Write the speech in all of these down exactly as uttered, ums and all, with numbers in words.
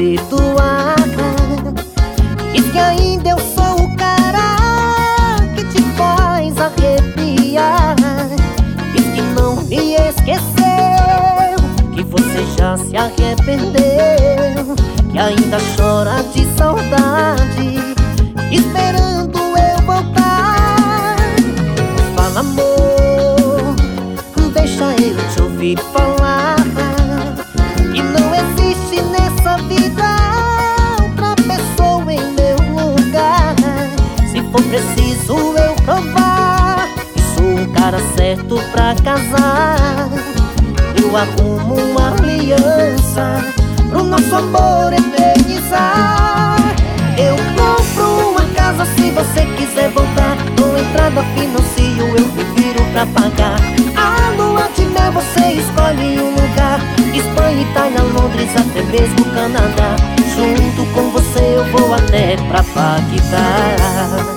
perdoar. Diz que ainda eu sou o cara que te faz arrepiar. Diz que não me esqueceu, que você já se arrependeu, que ainda chora de saudade, esperando eu voltar. Fala, amor, deixa eu te ouvir falar, que não existe nessa vida outra pessoa em meu lugar. Se for preciso eu provar que sou um cara certo pra casar, eu arrumo uma aliança pro nosso amor eternizar. Eu compro uma casa se você quiser voltar, com entrada financio eu me viro pra pagar. A lua de mel você escolhe um lugar, Espanha, Itália, Londres, até mesmo Canadá. Junto com você eu vou até pra Paquetá.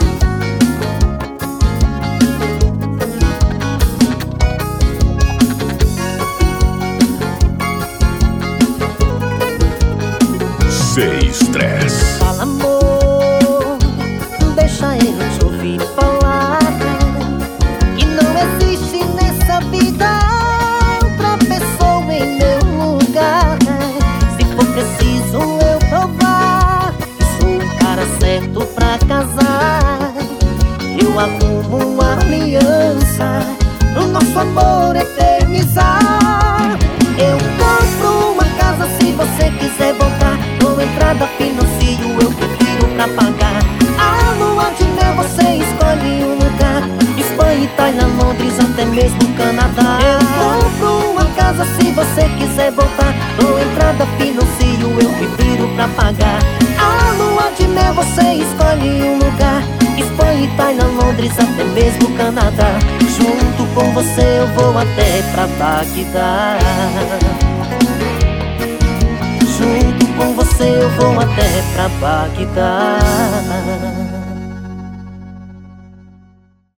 Sem estresse. Fala, amor, deixa eu te ouvir falar, que não existe nessa vida outra pessoa em meu lugar. Se for preciso eu provar que sou um cara certo pra casar, eu arrumo uma aliança pro nosso amor eternizar. Eu compro uma casa se você quiser voltar, com entrada financio eu prefiro pra pagar. A lua de mel você escolhe um lugar, Espanha, Itália, Londres, até mesmo Canadá. Eu compro uma casa se você quiser voltar, com entrada financio eu prefiro pra pagar. A lua de mel você escolhe um lugar, Espanha, Itália, Londres, até mesmo Canadá. Junto com você eu vou até pra Paquetá. Junto com você eu vou até pra Paquetá.